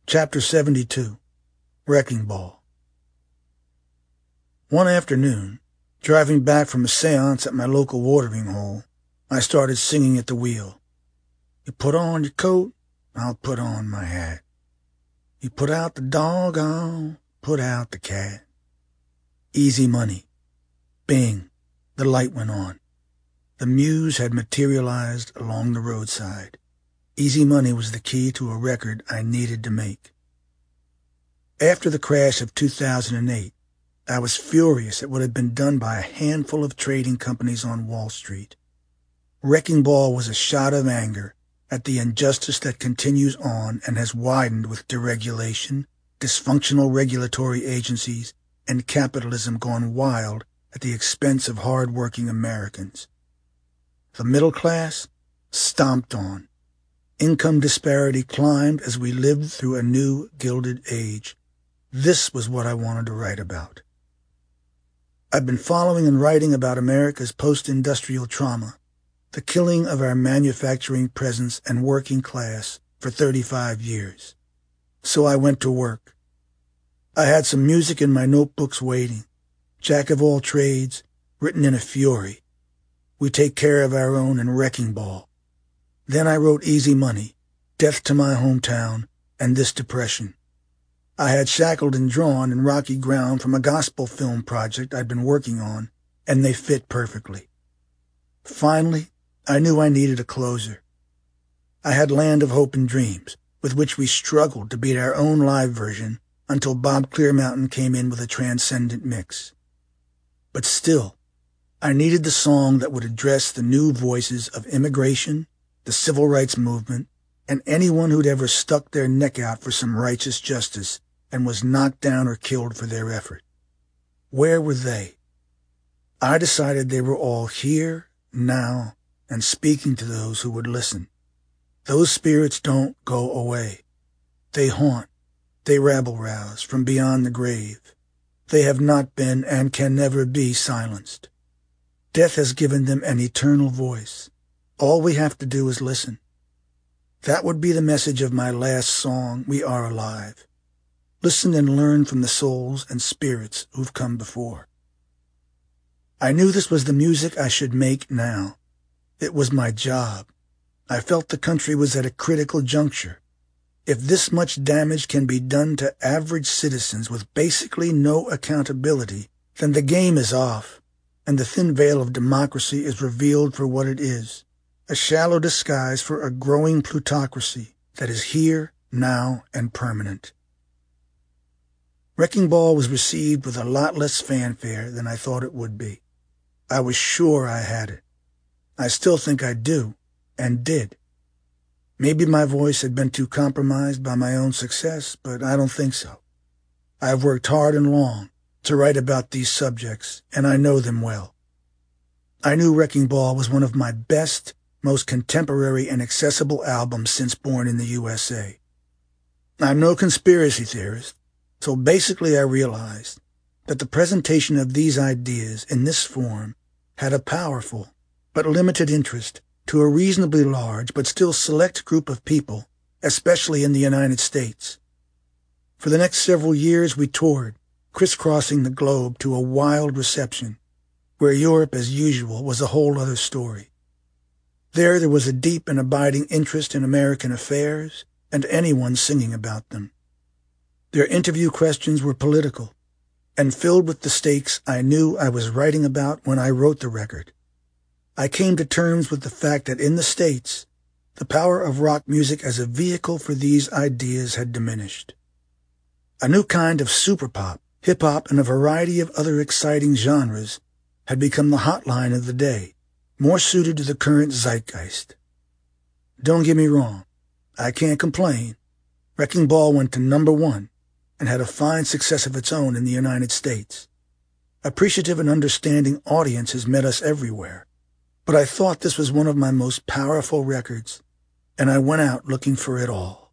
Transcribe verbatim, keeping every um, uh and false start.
Chapter seventy-two, Wrecking Ball. One afternoon, driving back from a séance at my local watering hole, I started singing at the wheel. You put on your coat, I'll put on my hat. You put out the dog, I'll put out the cat. Easy money. Bing, the light went on. The muse had materialized along the roadside. Easy money was the key to a record I needed to make. After the crash of two thousand eight, I was furious at what had been done by a handful of trading companies on Wall Street. Wrecking Ball was a shot of anger at the injustice that continues on and has widened with deregulation, dysfunctional regulatory agencies, and capitalism gone wild at the expense of hard-working Americans. The middle class stomped on. Income disparity climbed as we lived through a new Gilded Age. This was what I wanted to write about. I've been following and writing about America's post-industrial trauma, the killing of our manufacturing presence and working class for thirty-five years. So I went to work. I had some music in my notebooks waiting, jack of all trades, written in a fury. We take care of our own and Wrecking Ball. Then I wrote Easy Money, Death to My Hometown, and This Depression. I had shackled and drawn in rocky ground from a gospel film project I'd been working on, and they fit perfectly. Finally, I knew I needed a closer. I had Land of Hope and Dreams, with which we struggled to beat our own live version until Bob Clearmountain came in with a transcendent mix. But still, I needed the song that would address the new voices of immigration, the civil rights movement, and anyone who'd ever stuck their neck out for some righteous justice and was knocked down or killed for their effort. Where were they? I decided they were all here, now, and speaking to those who would listen. Those spirits don't go away. They haunt, they rabble-rouse from beyond the grave. They have not been and can never be silenced. Death has given them an eternal voice. All we have to do is listen. That would be the message of my last song, We Are Alive. Listen and learn from the souls and spirits who've come before. I knew this was the music I should make now. It was my job. I felt the country was at a critical juncture. If this much damage can be done to average citizens with basically no accountability, then the game is off, and the thin veil of democracy is revealed for what it is. A shallow disguise for a growing plutocracy that is here, now, and permanent. Wrecking Ball was received with a lot less fanfare than I thought it would be. I was sure I had it. I still think I do, and did. Maybe my voice had been too compromised by my own success, but I don't think so. I have worked hard and long to write about these subjects, and I know them well. I knew Wrecking Ball was one of my best, most contemporary and accessible albums since Born in the U S A. I'm no conspiracy theorist, so basically I realized that the presentation of these ideas in this form had a powerful but limited interest to a reasonably large but still select group of people, especially in the United States. For the next several years we toured, crisscrossing the globe to a wild reception, where Europe, as usual, was a whole other story. There, there was a deep and abiding interest in American affairs and anyone singing about them. Their interview questions were political and filled with the stakes I knew I was writing about when I wrote the record. I came to terms with the fact that in the States, the power of rock music as a vehicle for these ideas had diminished. A new kind of superpop, hip-hop, and a variety of other exciting genres had become the hotline of the day, more suited to the current zeitgeist. Don't get me wrong, I can't complain. Wrecking Ball went to number one and had a fine success of its own in the United States. Appreciative and understanding audiences met us everywhere, but I thought this was one of my most powerful records, and I went out looking for it all.